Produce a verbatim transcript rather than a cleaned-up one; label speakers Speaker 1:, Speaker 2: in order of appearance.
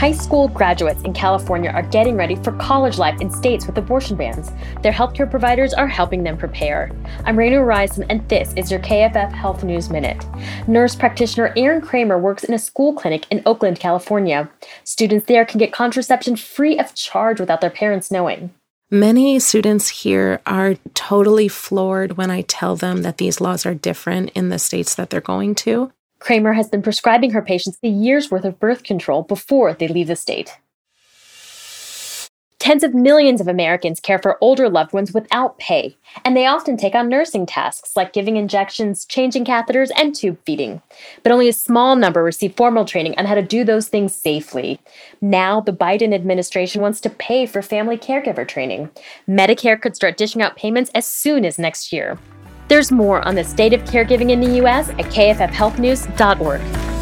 Speaker 1: High school graduates in California are getting ready for college life in states with abortion bans. Their healthcare providers are helping them prepare. I'm Raina Ryerson, and this is your K F F Health News Minute. Nurse practitioner Erin Kramer works in a school clinic in Oakland, California. Students there can get contraception free of charge without their parents knowing.
Speaker 2: Many students here are totally floored when I tell them that these laws are different in the states that they're going to.
Speaker 1: Kramer has been prescribing her patients a year's worth of birth control before they leave the state. Tens of millions of Americans care for older loved ones without pay, and they often take on nursing tasks like giving injections, changing catheters, and tube feeding. But only a small number receive formal training on how to do those things safely. Now, the Biden administration wants to pay for family caregiver training. Medicare could start dishing out payments as soon as next year. There's more on the state of caregiving in the U S at K F F health news dot org.